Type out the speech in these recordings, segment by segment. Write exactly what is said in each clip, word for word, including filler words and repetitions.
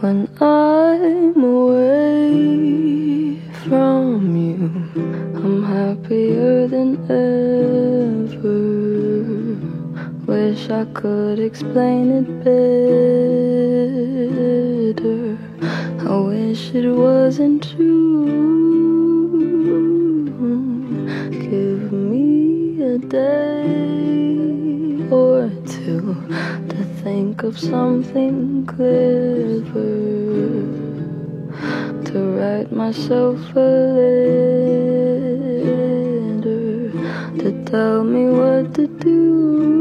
when I'm away from you. I'm happier than ever. Wish I could explain it better. I wish it wasn't true. Give me a day or two to think of something clever, to write myself a letter, to tell me what to do.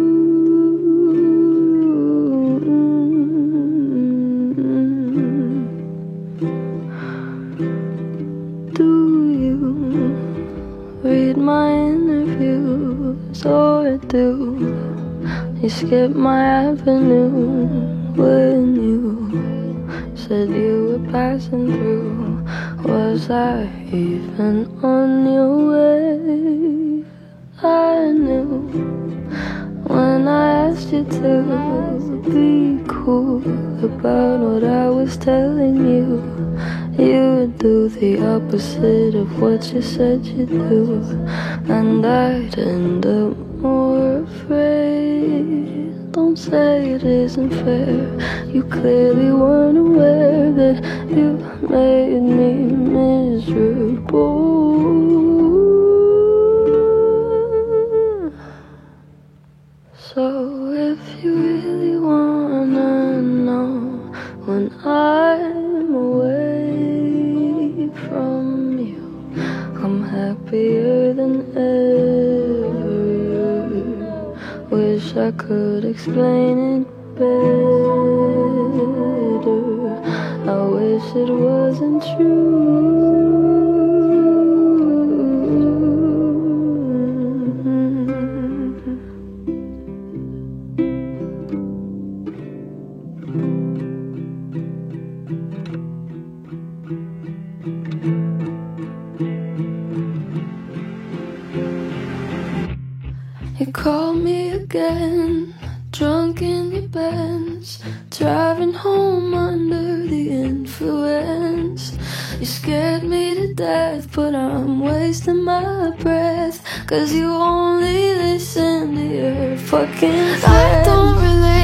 Do you read my interviews, or do you skip my avenue when you said you were passing through? Was I even on your way? I knew when I asked you to be cool about what I was telling you, you would do the opposite of what you said you'd do, and I'd end up more afraid. Don't say it isn't fair. You clearly weren't aware that you made me miserable. So if you really wanna know when I'm away from you, I'm happier than ever. Wish I could explain it better. I wish it wasn't true. You called me again, drunk in your Benz, driving home under the influence. You scared me to death, but I'm wasting my breath, 'cause you only listen to your fucking friends. I don't relate